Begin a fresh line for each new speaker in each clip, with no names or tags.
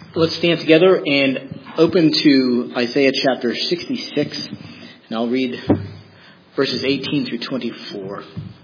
Let's stand together and open to Isaiah chapter 66, and I'll read verses 18 through 24.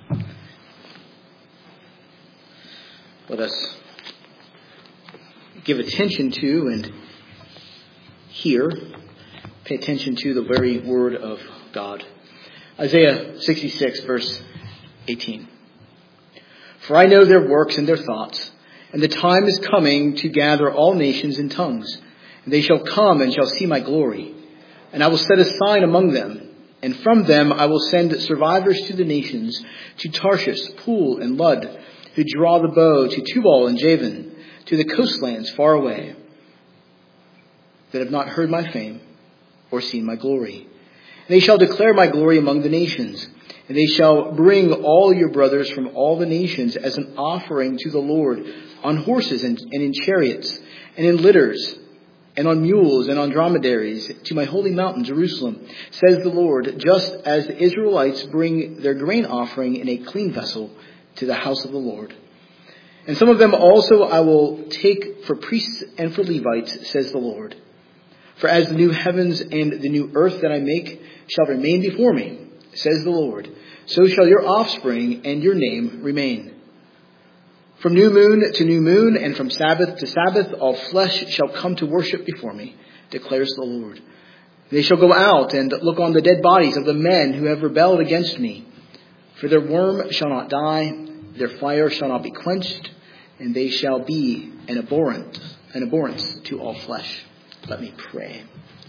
Let us give attention to and hear, pay attention to the very word of God. Isaiah 66, verse 18. For I know their works and their thoughts, and the time is coming to gather all nations and tongues. And they shall come and shall see my glory. And I will set a sign among them. And from them I will send survivors to the nations, to Tarshish, Pool, and Lud, who draw the bow, to Tubal and Javan, to the coastlands far away, that have not heard my fame or seen my glory. And they shall declare my glory among the nations. And they shall bring all your brothers from all the nations as an offering to the Lord, on horses and in chariots, and in litters, and on mules and on dromedaries, to my holy mountain, Jerusalem, says the Lord, just as the Israelites bring their grain offering in a clean vessel to the house of the Lord. And some of them also I will take for priests and for Levites, says the Lord. For as the new heavens and the new earth that I make shall remain before me, says the Lord, so shall your offspring and your name remain. From new moon to new moon, and from Sabbath to Sabbath, all flesh shall come to worship before me, declares the Lord. They shall go out and look on the dead bodies of the men who have rebelled against me. For their worm shall not die, their fire shall not be quenched, and they shall be an abhorrence to all flesh. Let me pray.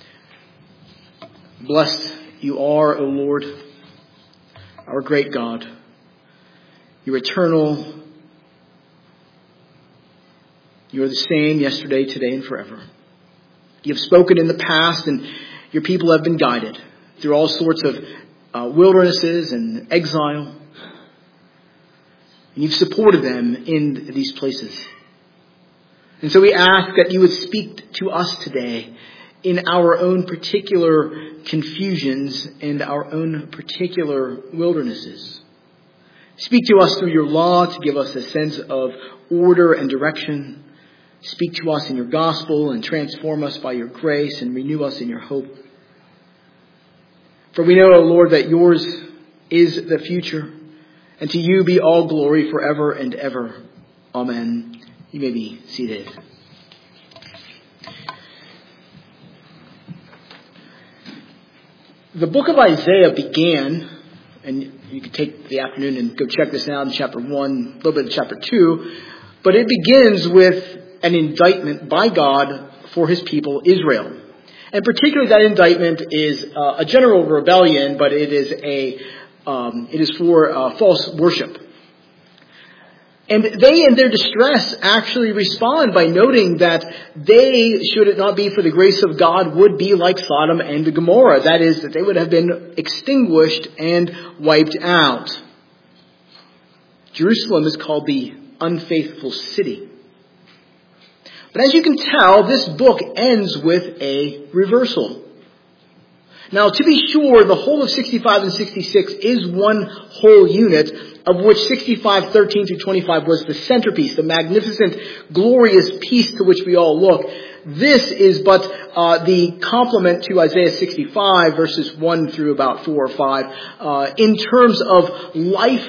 Blessed you are, O Lord, our great God. You're eternal. You are the same yesterday, today, and forever. You have spoken in the past, and your people have been guided through all sorts of wildernesses and exile. And you've supported them in these places. And so we ask that you would speak to us today in our own particular confusions and our own particular wildernesses. Speak to us through your law to give us a sense of order and direction. Speak to us in your gospel and transform us by your grace and renew us in your hope. For we know, O Lord, that yours is the future, and to you be all glory forever and ever. Amen. You may be seated. The book of Isaiah began, and you can take the afternoon and go check this out in chapter 1, a little bit in chapter 2, but it begins with an indictment by God for his people, Israel. And particularly that indictment is a general rebellion, but it is for false worship. And they, in their distress, actually respond by noting that they, should it not be for the grace of God, would be like Sodom and Gomorrah. That is, that they would have been extinguished and wiped out. Jerusalem is called the unfaithful city. But as you can tell, this book ends with a reversal. Now, to be sure, the whole of 65 and 66 is one whole unit, of which 65, 13 through 25 was the centerpiece, the magnificent, glorious piece to which we all look. This is but the complement to Isaiah 65, verses 1 through about 4 or 5, in terms of life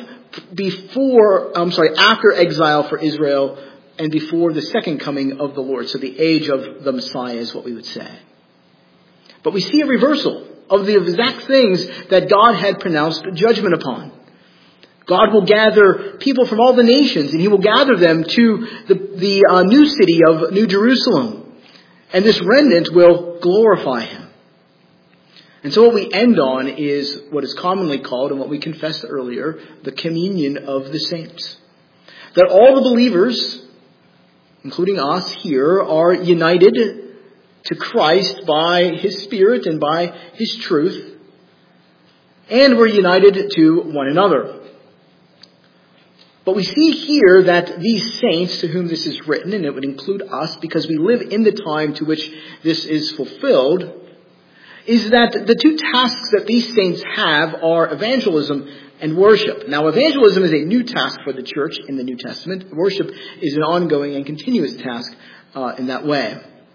after exile for Israel and before the second coming of the Lord. So the age of the Messiah is what we would say. But we see a reversal of the exact things that God had pronounced judgment upon. God will gather people from all the nations, and he will gather them to the new city of New Jerusalem. And this remnant will glorify him. And so what we end on is what is commonly called, and what we confessed earlier, the communion of the saints. That all the believers, including us here, are united to Christ by his Spirit and by his truth, and we're united to one another. But we see here that these saints to whom this is written, and it would include us because we live in the time to which this is fulfilled, is that the two tasks that these saints have are evangelism and worship. Now, evangelism is a new task for the church in the New Testament. Worship is an ongoing and continuous task in that way.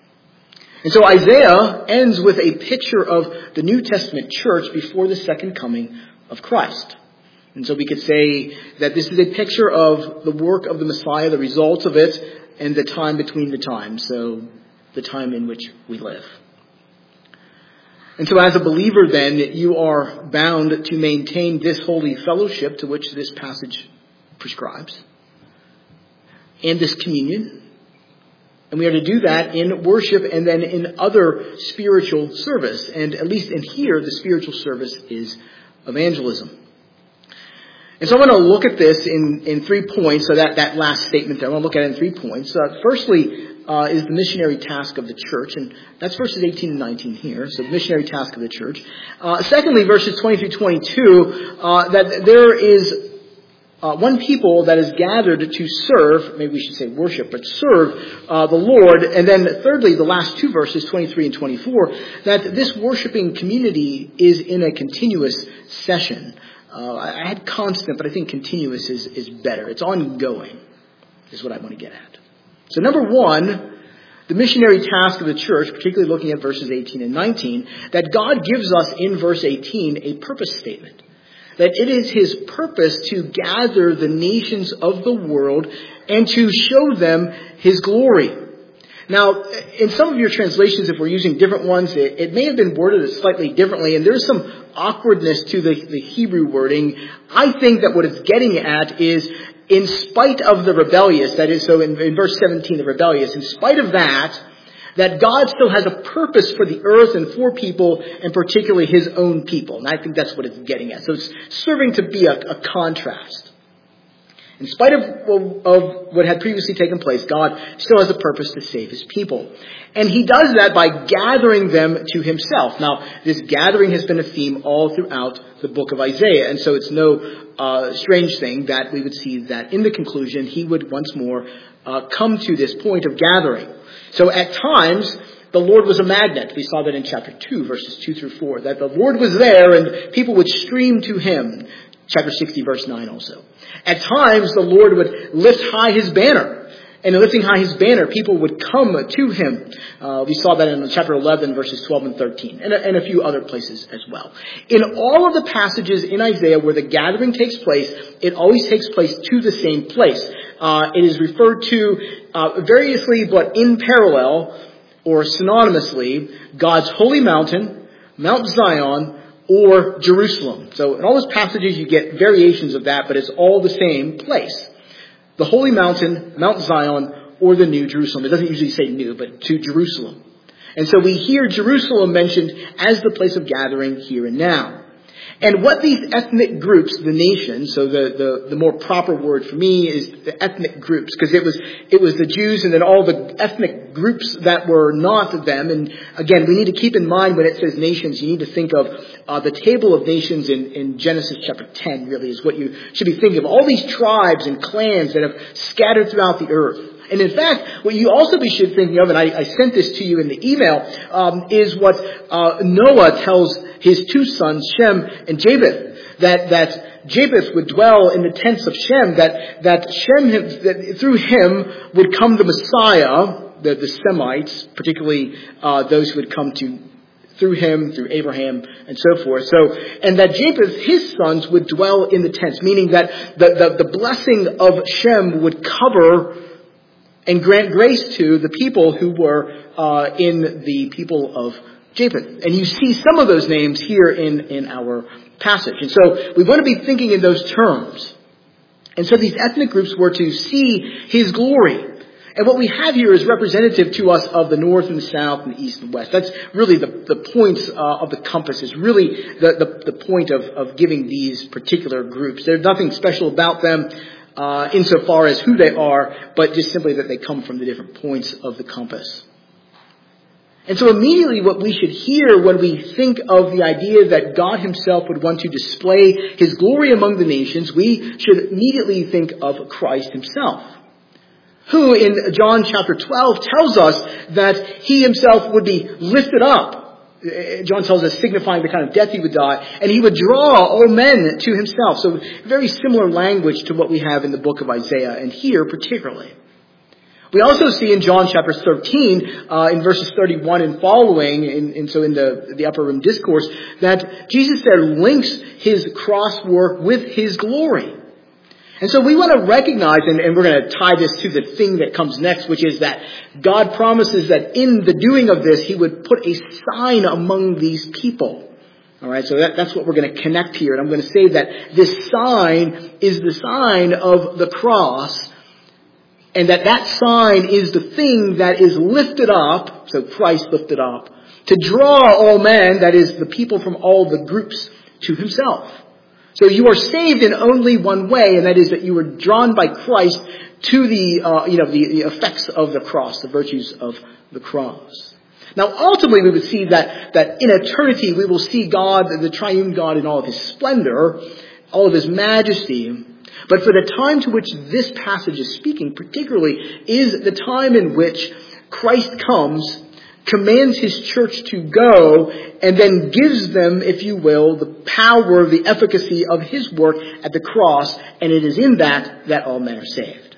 And so Isaiah ends with a picture of the New Testament church before the second coming of Christ. And so we could say that this is a picture of the work of the Messiah, the results of it, and the time between the times, so the time in which we live. And so as a believer then, you are bound to maintain this holy fellowship to which this passage prescribes, and this communion. And we are to do that in worship and then in other spiritual service. And at least in here, the spiritual service is evangelism. And so I want to look at this in 3 points. So that last statement there, I want to look at it in 3 points. Firstly is the missionary task of the church. And that's verses 18 and 19 here. So the missionary task of the church. Secondly, verses 20 through 22, that there is one people that is gathered to serve, maybe we should say worship, but serve the Lord. And then thirdly, the last 2 verses, 23 and 24, that this worshiping community is in a continuous session. I had constant, but I think continuous is better. It's ongoing, is what I want to get at. So number 1, the missionary task of the church, particularly looking at verses 18 and 19, that God gives us in verse 18 a purpose statement. That it is His purpose to gather the nations of the world and to show them His glory. Now, in some of your translations, if we're using different ones, it may have been worded slightly differently, and there's some awkwardness to the Hebrew wording. I think that what it's getting at is, in spite of the rebellious, that is, so in verse 17, the rebellious, in spite of that God still has a purpose for the earth and for people, and particularly His own people. And I think that's what it's getting at. So it's serving to be a contrast. In spite of what had previously taken place, God still has a purpose to save His people. And He does that by gathering them to Himself. Now, this gathering has been a theme all throughout the book of Isaiah. And so it's no strange thing that we would see that in the conclusion, He would once more come to this point of gathering. So at times, the Lord was a magnet. We saw that in chapter 2, verses 2 through 4, that the Lord was there and people would stream to Him. Chapter 60, verse 9 also. At times, the Lord would lift high His banner. And in lifting high His banner, people would come to Him. We saw that in chapter 11, verses 12 and 13, and a few other places as well. In all of the passages in Isaiah where the gathering takes place, it always takes place to the same place. It is referred to variously, but in parallel, or synonymously, God's holy mountain, Mount Zion, or Jerusalem. So in all those passages you get variations of that, but it's all the same place. The holy mountain, Mount Zion, or the New Jerusalem. It doesn't usually say new, but to Jerusalem. And so we hear Jerusalem mentioned as the place of gathering here and now. And what these ethnic groups, the nations, so the more proper word for me is the ethnic groups, because it was the Jews and then all the ethnic groups that were not them. And again, we need to keep in mind when it says nations, you need to think of the table of nations in Genesis chapter 10 really is what you should be thinking of. All these tribes and clans that have scattered throughout the earth. And in fact, what you also should be thinking of, and I sent this to you in the email, is what Noah tells his 2 sons, Shem and Japheth, that Japheth would dwell in the tents of Shem, that Shem, that through him would come the Messiah, the Semites, particularly those who would come through him, through Abraham, and so forth. So, and that Japheth, his sons, would dwell in the tents, meaning that the blessing of Shem would cover and grant grace to the people who were in the people of Japheth. And you see some of those names here in our passage. And so we want to be thinking in those terms. And so these ethnic groups were to see His glory. And what we have here is representative to us of the north and the south and the east and west. That's really the points of the compass, is really the point of giving these particular groups. There's nothing special about them insofar as who they are, but just simply that they come from the different points of the compass. And so immediately what we should hear when we think of the idea that God Himself would want to display His glory among the nations, we should immediately think of Christ Himself, who in John chapter 12 tells us that He Himself would be lifted up. John tells us, signifying the kind of death He would die, and He would draw all men to Himself. So very similar language to what we have in the book of Isaiah, and here particularly. We also see in John chapter 13, in verses 31 and following, in the upper room discourse, that Jesus there links his cross work with his glory. And so we want to recognize, and we're going to tie this to the thing that comes next, which is that God promises that in the doing of this, he would put a sign among these people. All right, so that's what we're going to connect here. And I'm going to say that this sign is the sign of the cross, and that sign is the thing that is lifted up, so Christ lifted up, to draw all men, that is the people from all the groups, to himself. So you are saved in only one way, and that is that you were drawn by Christ to the effects of the cross, the virtues of the cross. Now, ultimately, we would see that in eternity, we will see God, the triune God, in all of his splendor, all of his majesty. But for the time to which this passage is speaking, particularly, is the time in which Christ comes, commands his church to go, and then gives them, if you will, the power, the efficacy of his work at the cross, and it is in that all men are saved.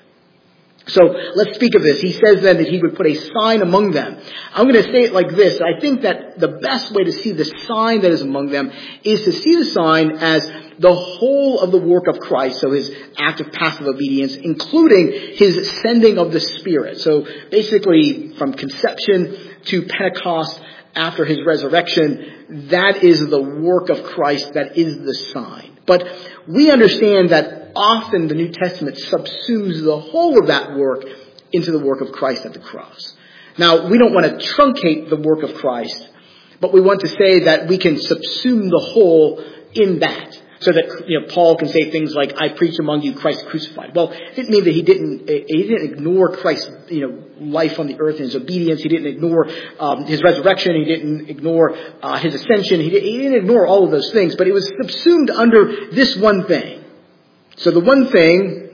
So let's speak of this. He says then that he would put a sign among them. I'm going to say it like this. I think that the best way to see the sign that is among them is to see the sign as the whole of the work of Christ, so his act of passive obedience, including his sending of the Spirit. So basically, from conception to Pentecost, after his resurrection, that is the work of Christ, that is the sign. But we understand that often the New Testament subsumes the whole of that work into the work of Christ at the cross. Now, we don't want to truncate the work of Christ, but we want to say that we can subsume the whole in that. So that, Paul can say things like, I preach among you Christ crucified. Well, it didn't mean that he didn't ignore Christ's, life on the earth and his obedience. He didn't ignore his resurrection. He didn't ignore his ascension. He didn't ignore all of those things, but it was subsumed under this one thing. So the one thing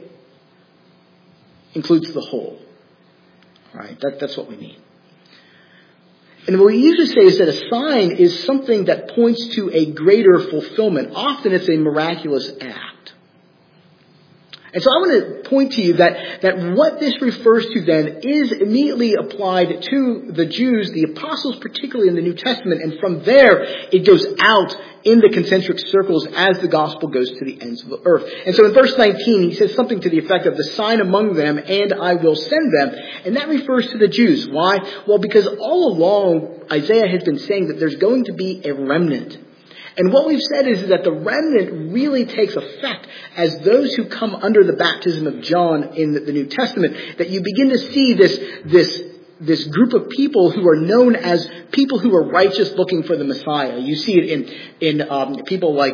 includes the whole. All right, that's what we mean. And what we usually say is that a sign is something that points to a greater fulfillment. Often it's a miraculous act. And so I want to point to you that what this refers to then is immediately applied to the Jews, the apostles, particularly in the New Testament. And from there, it goes out in the concentric circles as the gospel goes to the ends of the earth. And so in verse 19, he says something to the effect of the sign among them, and I will send them. And that refers to the Jews. Why? Well, because all along, Isaiah has been saying that there's going to be a remnant. And what we've said is that the remnant really takes effect as those who come under the baptism of John in the New Testament, that you begin to see this group of people who are known as people who are righteous looking for the Messiah. You see it in people like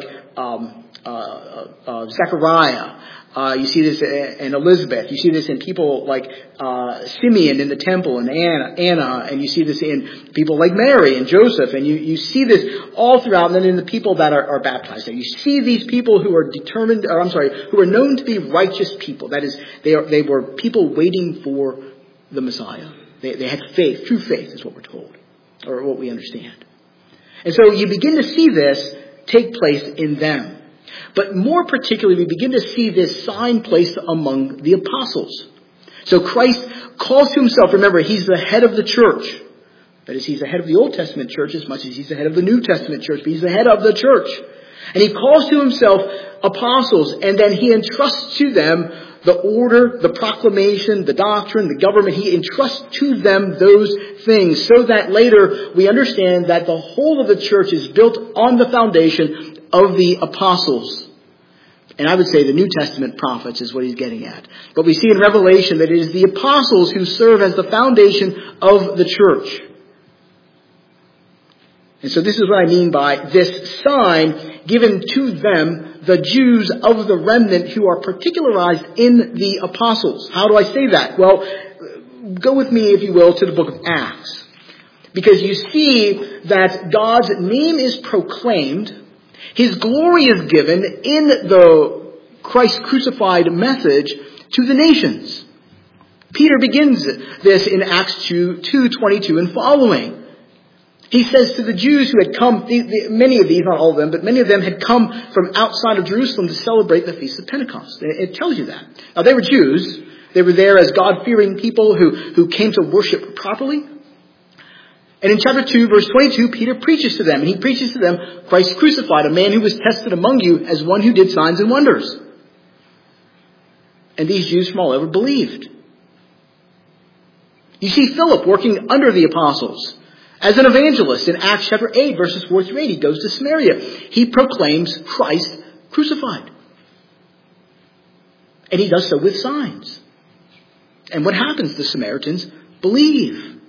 Zechariah. You see this in Elizabeth. You see this in people like Simeon in the temple and Anna. And you see this in people like Mary and Joseph. And you see this all throughout. And then in the people that are baptized. And you see these people who are who are known to be righteous people. That is, they were people waiting for the Messiah. They had faith. True faith is what we're told, or what we understand. And so you begin to see this take place in them. But more particularly, we begin to see this sign placed among the apostles. So Christ calls to himself, remember, he's the head of the church. That is, he's the head of the Old Testament church as much as he's the head of the New Testament church, but he's the head of the church. And he calls to himself apostles, and then he entrusts to them the order, the proclamation, the doctrine, the government. He entrusts to them those things so that later we understand that the whole of the church is built on the foundation of the apostles. And I would say the New Testament prophets is what he's getting at. But we see in Revelation that it is the apostles who serve as the foundation of the church. And so this is what I mean by this sign given to them, the Jews of the remnant who are particularized in the apostles. How do I say that? Well, go with me, if you will, to the book of Acts. Because you see that God's name is proclaimed, his glory is given in the Christ crucified message to the nations. Peter begins this in Acts 2:22 and following. He says to the Jews who had come, many of these, not all of them, but many of them had come from outside of Jerusalem to celebrate the Feast of Pentecost. It tells you that. Now, they were Jews. They were there as God-fearing people who came to worship properly. And in chapter 2, verse 22, Peter preaches to them. And he preaches to them Christ crucified, a man who was tested among you as one who did signs and wonders. And these Jews from all over believed. You see Philip working under the apostles as an evangelist in Acts chapter 8, verses 4 through 8. He goes to Samaria. He proclaims Christ crucified. And he does so with signs. And what happens? The Samaritans believe.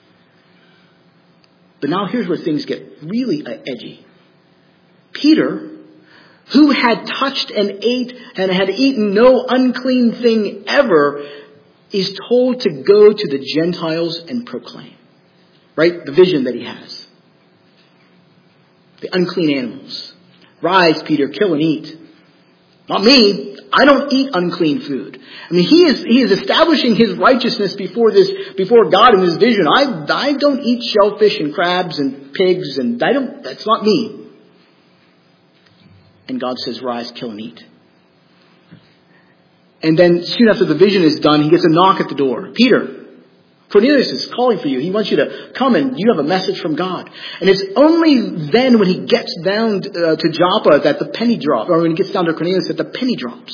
But now here's where things get really edgy. Peter, who had touched and ate and had eaten no unclean thing ever, is told to go to the Gentiles and proclaim. Right? The vision that he has. The unclean animals. Rise, Peter, kill and eat. Not me. I don't eat unclean food. I mean, he is establishing his righteousness before God in his vision. I don't eat shellfish and crabs and pigs, and that's not me. And God says, rise, kill and eat. And then soon after the vision is done, he gets a knock at the door. Peter, Cornelius is calling for you. He wants you to come and you have a message from God. And it's only then when he gets down to Joppa that the penny drops, or when he gets down to Cornelius that the penny drops.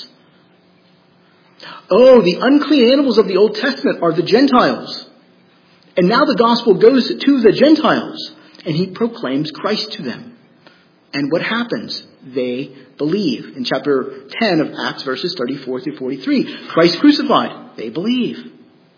Oh, the unclean animals of the Old Testament are the Gentiles. And now the gospel goes to the Gentiles. And he proclaims Christ to them. And what happens? They believe. In chapter 10 of Acts, verses 34 through 43. Christ crucified. They believe.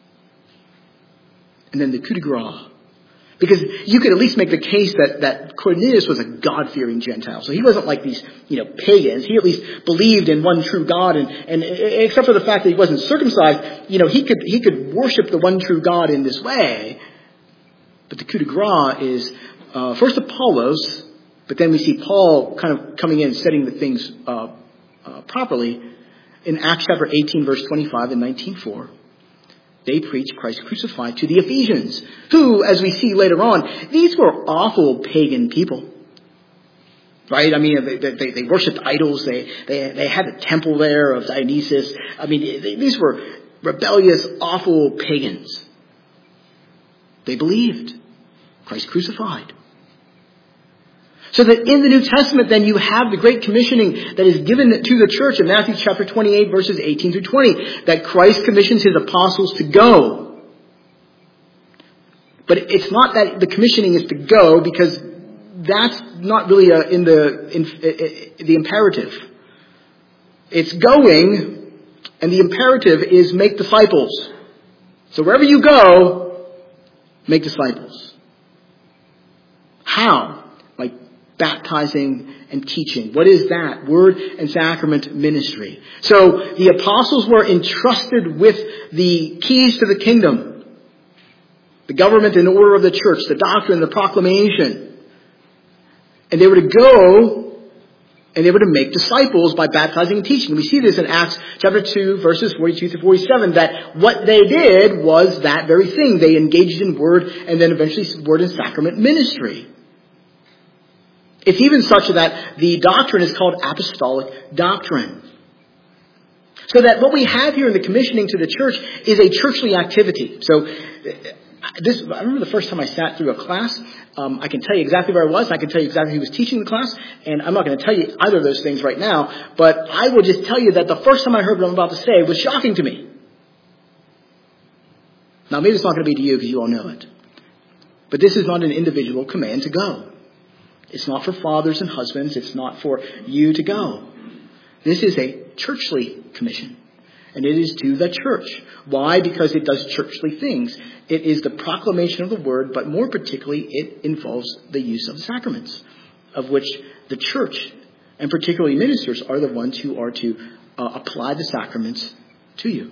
And then the coup de grace. Because you could at least make the case that Cornelius was a God-fearing Gentile. So he wasn't like these, pagans. He at least believed in one true God. And except for the fact that he wasn't circumcised, he could worship the one true God in this way. But the coup de grace is first Apollos, but then we see Paul kind of coming in and setting the things properly. In Acts chapter 18, verse 25 and 19:4. They preached Christ crucified to the Ephesians, who, as we see later on, these were awful pagan people. Right? I mean, they worshipped idols. They had a temple there of Dionysus. I mean, these were rebellious, awful pagans. They believed Christ crucified. So that in the New Testament, then, you have the great commissioning that is given to the church in Matthew chapter 28, verses 18 through 20, that Christ commissions his apostles to go. But it's not that the commissioning is to go, because that's not really in the imperative. It's going, and the imperative is make disciples. So wherever you go, make disciples. How? Like baptizing and teaching. What is that? Word and sacrament ministry. So the apostles were entrusted with the keys to the kingdom. The government and order of the church, the doctrine, the proclamation. And they were to go and they were to make disciples by baptizing and teaching. We see this in Acts chapter 2, verses 42 to 47, that what they did was that very thing. They engaged in word and then eventually word and sacrament ministry. It's even such that the doctrine is called apostolic doctrine. So that what we have here in the commissioning to the church is a churchly activity. So I remember the first time I sat through a class. I can tell you exactly where I was. I can tell you exactly who was teaching the class. And I'm not going to tell you either of those things right now. But I will just tell you that the first time I heard what I'm about to say was shocking to me. Now, maybe it's not going to be to you because you all know it. But this is not an individual command to go. It's not for fathers and husbands. It's not for you to go. This is a churchly commission. And it is to the church. Why? Because it does churchly things. It is the proclamation of the word, but more particularly, it involves the use of the sacraments, of which the church, and particularly ministers, are the ones who are to apply the sacraments to you.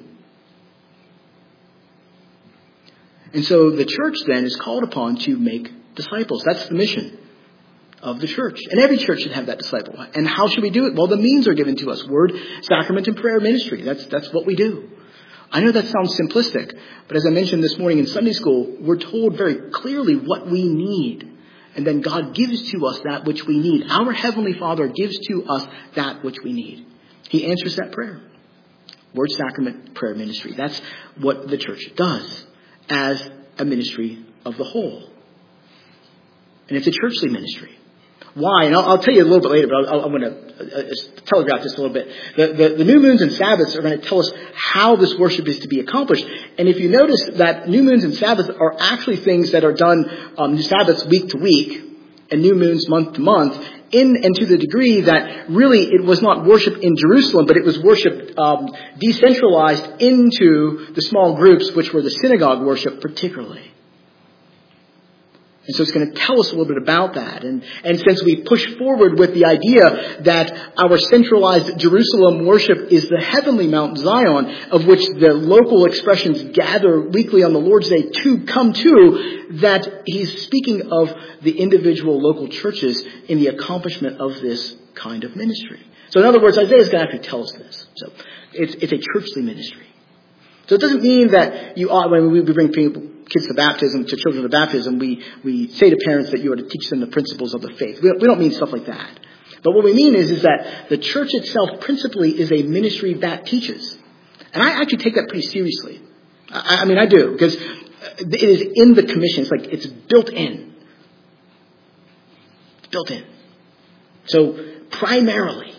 And so the church then is called upon to make disciples. That's the mission of the church. And every church should have that disciple. And how should we do it? Well, the means are given to us. Word, sacrament, and prayer ministry. That's what we do. I know that sounds simplistic, but as I mentioned this morning in Sunday school, we're told very clearly what we need. And then God gives to us that which we need. Our Heavenly Father gives to us that which we need. He answers that prayer. Word, sacrament, prayer ministry. That's what the church does as a ministry of the whole. And it's a churchly ministry. Why? And I'll tell you a little bit later, but I'm going to telegraph this a little bit. The new moons and Sabbaths are going to tell us how this worship is to be accomplished. And if you notice that new moons and Sabbaths are actually things that are done, Sabbaths week to week, and new moons month to month, and to the degree that really it was not worship in Jerusalem, but it was worship decentralized into the small groups, which were the synagogue worship particularly. And so it's going to tell us a little bit about that. And since we push forward with the idea that our centralized Jerusalem worship is the heavenly Mount Zion, of which the local expressions gather weekly on the Lord's Day to come to, that he's speaking of the individual local churches in the accomplishment of this kind of ministry. So in other words, Isaiah's going to actually tell us this. So it's a churchly ministry. So it doesn't mean that you ought, when we bring kids to baptism, to children to baptism, we say to parents that you are to teach them the principles of the faith. We don't mean stuff like that. But what we mean is that the church itself principally is a ministry that teaches. And I actually take that pretty seriously. I mean, I do, because it is in the commission. It's like it's built in. It's built in. So primarily,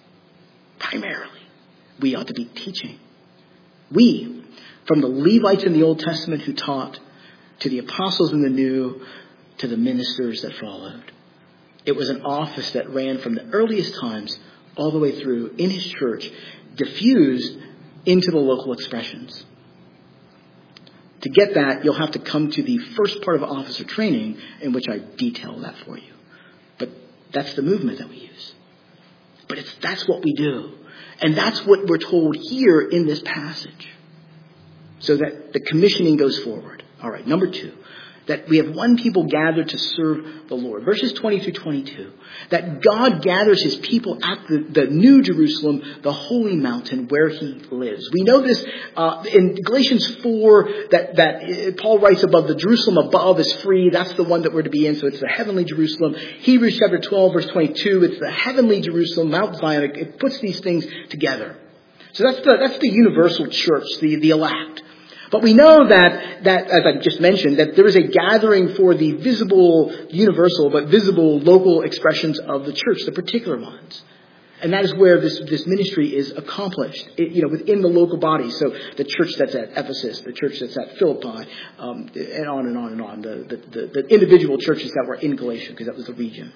we ought to be teaching. We, from the Levites in the Old Testament who taught, to the apostles in the New, to the ministers that followed. It was an office that ran from the earliest times all the way through in his church, diffused into the local expressions. To get that, you'll have to come to the first part of officer training, in which I detail that for you. But that's the movement that we use. But that's what we do. And that's what we're told here in this passage. So that the commissioning goes forward. All right, number 2. That we have one people gathered to serve the Lord. Verses 20 through 22. That God gathers his people at the New Jerusalem, the holy mountain where he lives. We know this in Galatians 4 that Paul writes above the Jerusalem above is free. That's the one that we're to be in. So it's the heavenly Jerusalem. Hebrews chapter 12 verse 22. It's the heavenly Jerusalem, Mount Zion. It puts these things together. So that's the universal church, the elect. But we know that, as I just mentioned, that there is a gathering for the visible, universal, but visible local expressions of the church, the particular ones. And that is where this ministry is accomplished, within the local body. So the church that's at Ephesus, the church that's at Philippi, and on and on and on. The individual churches that were in Galatia, because that was the region.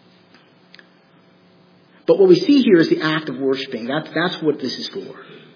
But what we see here is the act of worshiping. That's what this is for.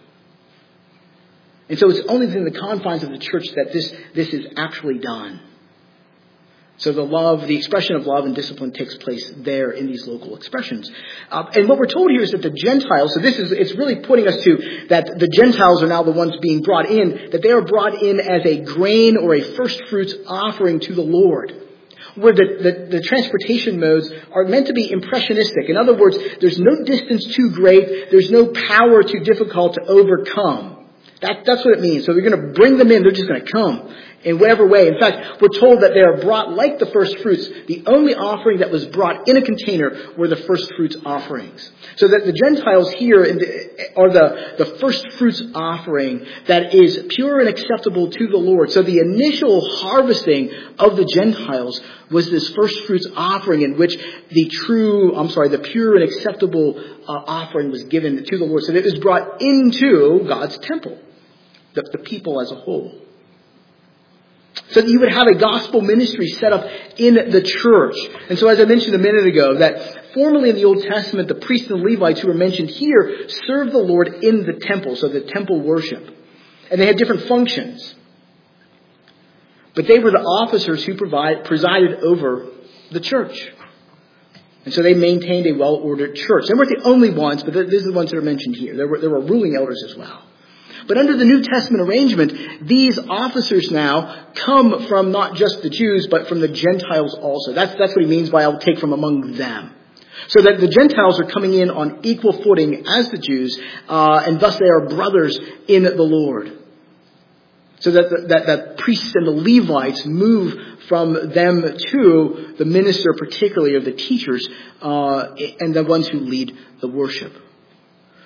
And so it's only within the confines of the church that this is actually done. So the expression of love and discipline takes place there in these local expressions. And what we're told here is that the Gentiles, so it's really putting us to that the Gentiles are now the ones being brought in, that they are brought in as a grain or a first fruits offering to the Lord. Where the transportation modes are meant to be impressionistic. In other words, there's no distance too great, there's no power too difficult to overcome. That's what it means. So we're going to bring them in. They're just going to come in whatever way. In fact, we're told that they are brought like the first fruits. The only offering that was brought in a container were the first fruits offerings. So that the Gentiles here are the first fruits offering that is pure and acceptable to the Lord. So the initial harvesting of the Gentiles was this first fruits offering in which the pure and acceptable offering was given to the Lord. So that it was brought into God's temple. The people as a whole. So that you would have a gospel ministry set up in the church. And so as I mentioned a minute ago, that formerly in the Old Testament, the priests and Levites who are mentioned here served the Lord in the temple, so the temple worship. And they had different functions. But they were the officers who presided over the church. And so they maintained a well-ordered church. They weren't the only ones, but these are the ones that are mentioned here. There were ruling elders as well. But under the New Testament arrangement, these officers now come from not just the Jews, but from the Gentiles also. That's what he means by I'll take from among them. So that the Gentiles are coming in on equal footing as the Jews, and thus they are brothers in the Lord. So that the priests and the Levites move from them to the minister, particularly, or the teachers, and the ones who lead the worship.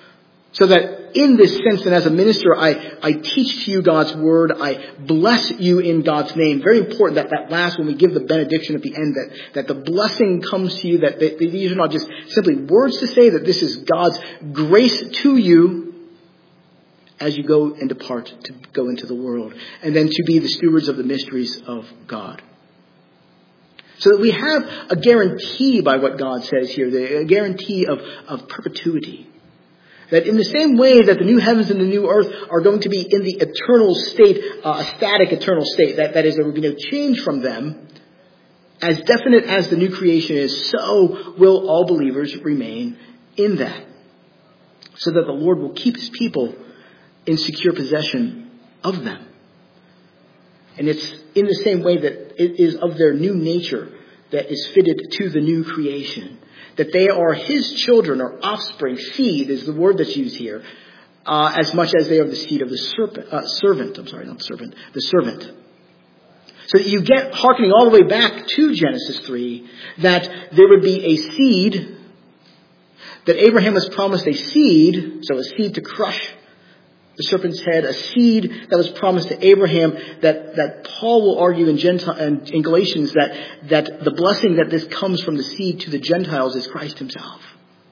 So that in this sense, and as a minister, I teach to you God's word. I bless you in God's name. Very important that last, when we give the benediction at the end, that the blessing comes to you, that these are not just simply words to say, that this is God's grace to you as you go and depart to go into the world. And then to be the stewards of the mysteries of God. So that we have a guarantee by what God says here, a guarantee of perpetuity. That in the same way that the new heavens and the new earth are going to be in the eternal state, a static eternal state, that is, there will be no change from them, as definite as the new creation is, so will all believers remain in that. So that the Lord will keep his people in secure possession of them. And it's in the same way that it is of their new nature that is fitted to the new creation. That they are his children, or offspring. Seed is the word that's used here. As much as they are the seed of the servant. The servant. So that you get, hearkening all the way back to Genesis 3, that there would be a seed, that Abraham was promised a seed, so a seed to crush the serpent's head, a seed that was promised to Abraham, that Paul will argue in Galatians that the blessing that this comes from the seed to the Gentiles is Christ himself.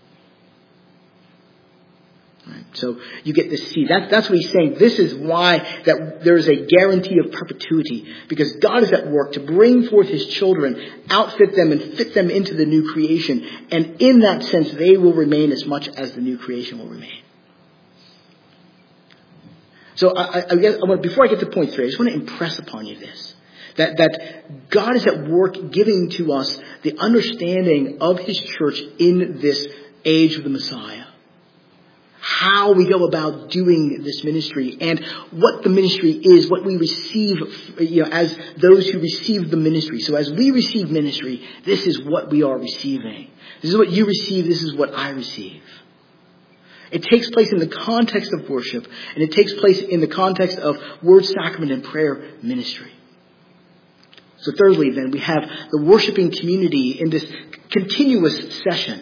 Right? So you get this seed. That's what he's saying. This is why that there is a guarantee of perpetuity, because God is at work to bring forth his children, outfit them and fit them into the new creation. And in that sense, they will remain as much as the new creation will remain. So I guess before I get to point 3, I just want to impress upon you this. That God is at work giving to us the understanding of his church in this age of the Messiah. How we go about doing this ministry and what the ministry is, what we receive, as those who receive the ministry. So as we receive ministry, this is what we are receiving. This is what you receive. This is what I receive. It takes place in the context of worship, and it takes place in the context of word, sacrament, and prayer ministry. So thirdly, then, we have the worshiping community in this continuous session.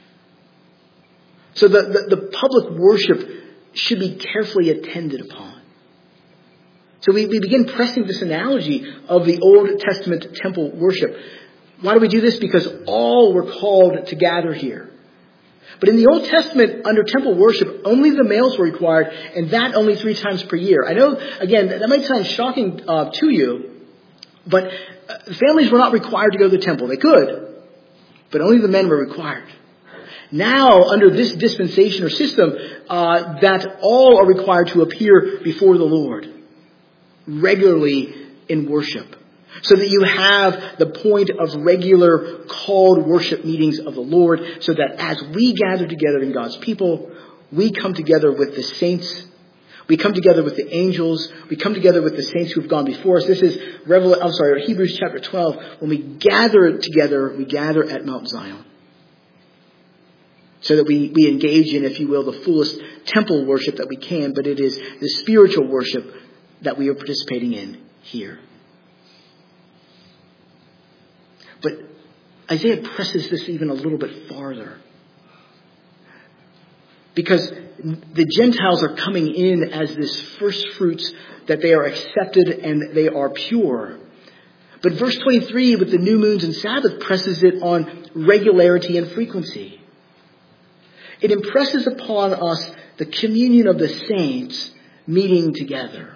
So the public worship should be carefully attended upon. So we begin pressing this analogy of the Old Testament temple worship. Why do we do this? Because all were called to gather here. But in the Old Testament, under temple worship, only the males were required, and that only 3 times per year. I know, again, that might sound shocking to you, but families were not required to go to the temple. They could, but only the men were required. Now, under this dispensation or system, that all are required to appear before the Lord regularly in worship. So that you have the point of regular called worship meetings of the Lord, so that as we gather together in God's people, we come together with the saints, we come together with the angels, we come together with the saints who have gone before us. This is Hebrews chapter 12. When we gather together, we gather at Mount Zion. So that we engage in, if you will, the fullest temple worship that we can, but it is the spiritual worship that we are participating in here. But Isaiah presses this even a little bit farther. Because the Gentiles are coming in as this first fruits, that they are accepted and they are pure. But verse 23 with the new moons and Sabbath presses it on regularity and frequency. It impresses upon us the communion of the saints meeting together.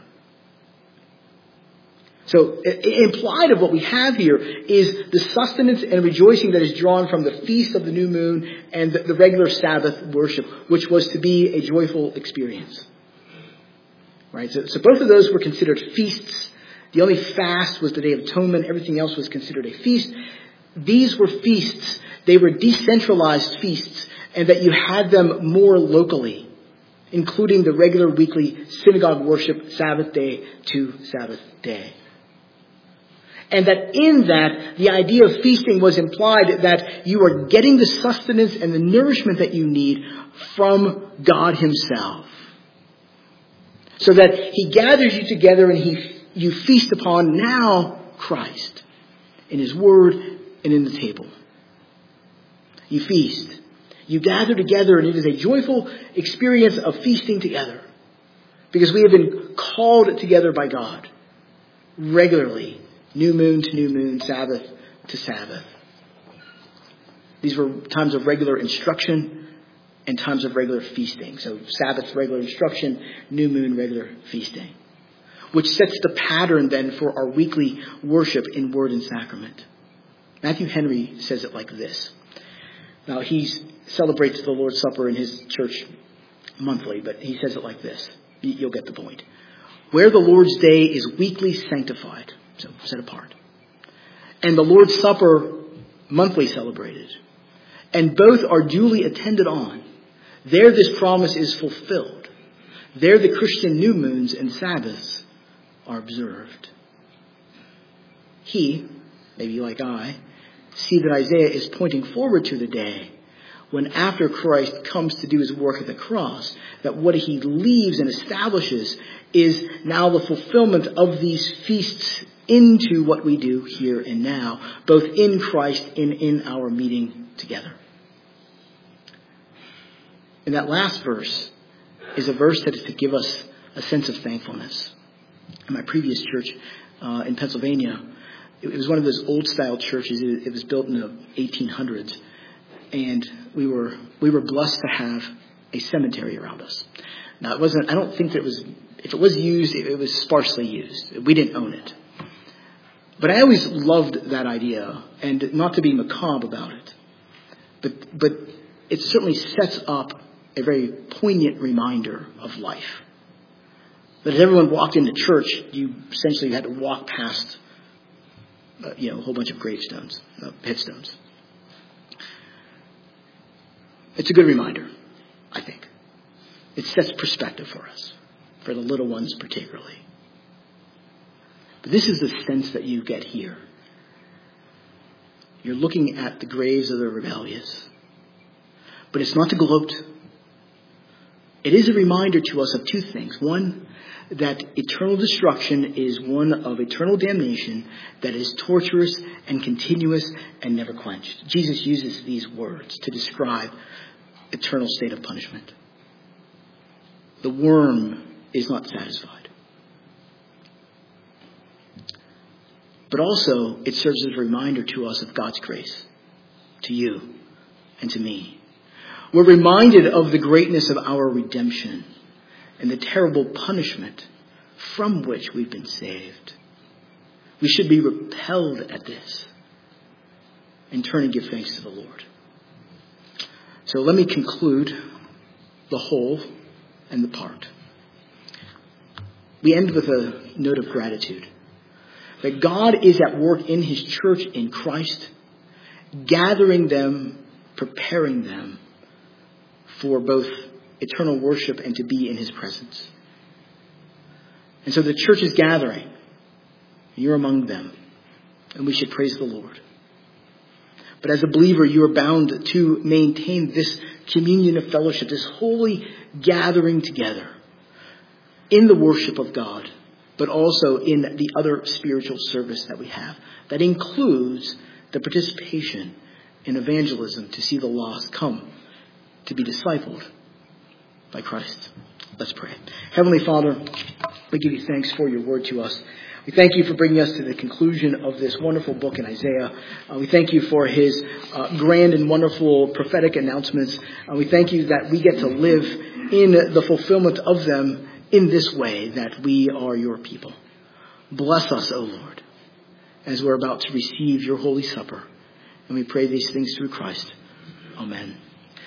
So implied of what we have here is the sustenance and rejoicing that is drawn from the feast of the new moon and the regular Sabbath worship, which was to be a joyful experience. Right? So both of those were considered feasts. The only fast was the Day of Atonement. Everything else was considered a feast. These were feasts. They were decentralized feasts, and that you had them more locally, including the regular weekly synagogue worship, Sabbath day to Sabbath day. And that in that, the idea of feasting was implied that you are getting the sustenance and the nourishment that you need from God himself. So that he gathers you together and you feast upon now Christ in his word and in the table. You feast. You gather together, and it is a joyful experience of feasting together. Because we have been called together by God regularly, new moon to new moon, Sabbath to Sabbath. These were times of regular instruction and times of regular feasting. So Sabbath, regular instruction, new moon, regular feasting. Which sets the pattern then for our weekly worship in word and sacrament. Matthew Henry says it like this. Now, he celebrates the Lord's Supper in his church monthly, but he says it like this. You'll get the point. Where the Lord's Day is weekly sanctified, so set apart, and the Lord's Supper monthly celebrated, and both are duly attended on, there this promise is fulfilled. There the Christian new moons and Sabbaths are observed. He, maybe like I, see that Isaiah is pointing forward to the day when after Christ comes to do his work at the cross, that what he leaves and establishes is now the fulfillment of these feasts into what we do here and now, both in Christ and in our meeting together. And that last verse is a verse that is to give us a sense of thankfulness. In my previous church in Pennsylvania, it was one of those old-style churches. It was built in the 1800s. And we were blessed to have a cemetery around us. Now, it wasn't, I don't think that it was, if it was used, it was sparsely used. We didn't own it. But I always loved that idea, and not to be macabre about it. But it certainly sets up a very poignant reminder of life. That as everyone walked into church, you essentially had to walk past, a whole bunch of gravestones, headstones. It's a good reminder, I think. It sets perspective for us, for the little ones particularly. But this is the sense that you get here. You're looking at the graves of the rebellious. But it's not to gloat. It is a reminder to us of two things. One, that eternal destruction is one of eternal damnation that is torturous and continuous and never quenched. Jesus uses these words to describe eternal state of punishment. The worm is not satisfied. But also, it serves as a reminder to us of God's grace, to you and to me. We're reminded of the greatness of our redemption and the terrible punishment from which we've been saved. We should be repelled at this and turn and give thanks to the Lord. So let me conclude the whole and the part. We end with a note of gratitude. That God is at work in his church in Christ, gathering them, preparing them for both eternal worship and to be in his presence. And so the church is gathering. You're among them. And we should praise the Lord. But as a believer, you are bound to maintain this communion of fellowship, this holy gathering together in the worship of God, but also in the other spiritual service that we have. That includes the participation in evangelism to see the lost come to be discipled by Christ. Let's pray. Heavenly Father, we give you thanks for your word to us. We thank you for bringing us to the conclusion of this wonderful book in Isaiah. We thank you for his grand and wonderful prophetic announcements. We thank you that we get to live in the fulfillment of them in this way, that we are your people. Bless us, O Lord, as we're about to receive your holy supper. And we pray these things through Christ. Amen.